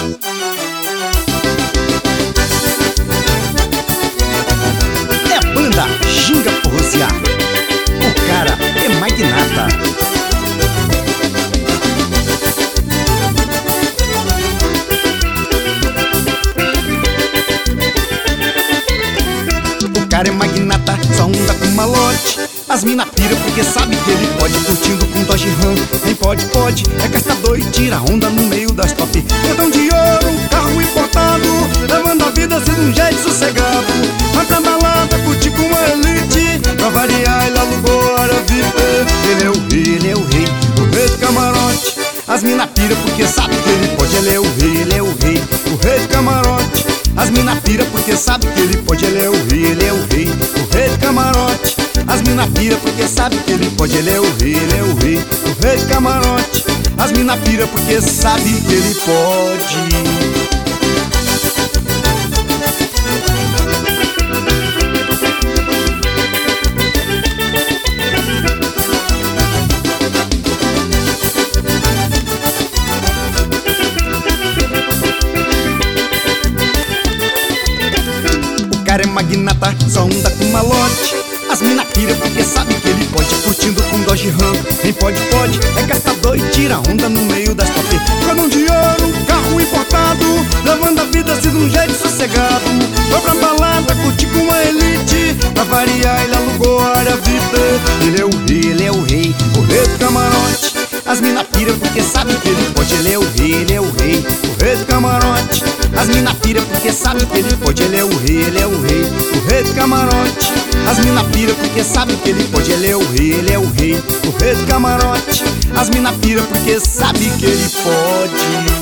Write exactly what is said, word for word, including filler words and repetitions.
É a banda Ginga Forrosear. O cara é magnata. O cara é magnata, só anda com malote. As mina pira porque sabe que ele pode. Curtindo com Dodge Ram, nem pode, pode. É gastador e tira onda no meio das top. Cordão de ouro, carro importado, levando a vida assim de um jeito sossegado. Vai pra balada, curtir com a elite. Pra variar ele alugou a área V I P. Ele é o rei, ele é o rei, o rei do camarote. As mina pira porque sabe que ele pode. Ele é o rei, ele é o rei, o rei do camarote. As mina pira porque sabe que ele pode. Ele é o rei, ele é o rei, o rei do camarote. As mina pira porque sabe que ele pode. Ele é o rei, ele é o rei, o rei do camarote. As mina pira porque sabe que ele pode. O cara é magnata, só anda com malote. As mina pira porque sabe que ele pode. Curtindo com Dodge Ram, nem pode, pode. É gastador e tira onda no meio das top. Cordão de ouro, carro importado, levando a vida assim de um jeito sossegado. Vai pra balada, curtir com a elite. Pra variar ele alugou a área V I P. Ele é o rei, ele é o rei, o rei do camarote. As mina pira porque sabe que ele pode. Ele é o rei, ele é o rei, o rei do camarote. As mina pira porque sabe que ele pode. Ele é o rei, ele é o rei, o rei do camarote. As mina pira porque sabe que ele pode. Ele é o rei, ele é o rei, o rei do camarote. As mina pira porque sabe que ele pode.